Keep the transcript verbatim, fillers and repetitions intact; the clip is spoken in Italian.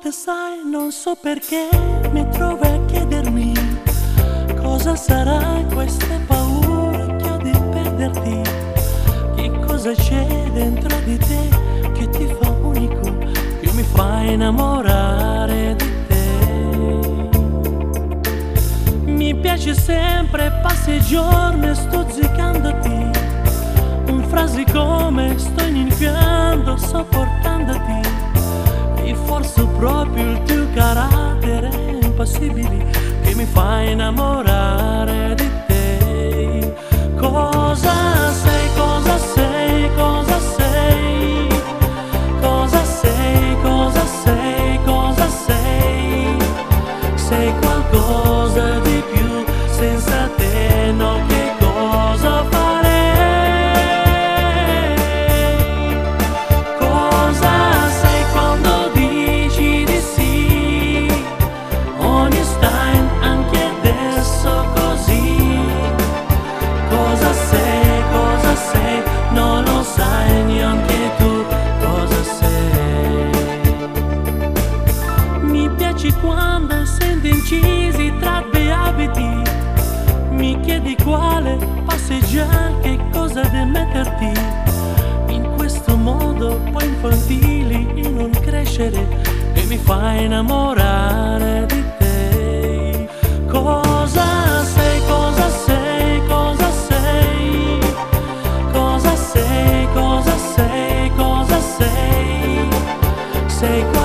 volte sai, non so perché mi trovo a chiedermi cosa sarà queste paure che ho di perderti. Che cosa c'è dentro di te che ti fa unico, che mi fa innamorare di te. Mi piace sempre, passi i giorni stuzzicandoti, in frasi come sto iniziando sopportandoti. E forse proprio il tuo carattere impassibile che mi fa innamorare di te. Cosa sei, cosa sei, cosa sei, cosa sei, cosa sei, cosa sei. Sei qualcosa di più, senza te no, che cosa farei? Cosa sei quando dici di sì? Einstein anche adesso così. Cosa sei, cosa sei, non lo sai neanche tu cosa sei. Mi piaci quando senti incisi tra due abiti, mi chiedi quale passeggiare, che cosa da metterti. In questo modo poi infantili in non crescere, che mi fa innamorare di te. Cosa sei, cosa sei, cosa sei, cosa sei, cosa sei, cosa sei. Sei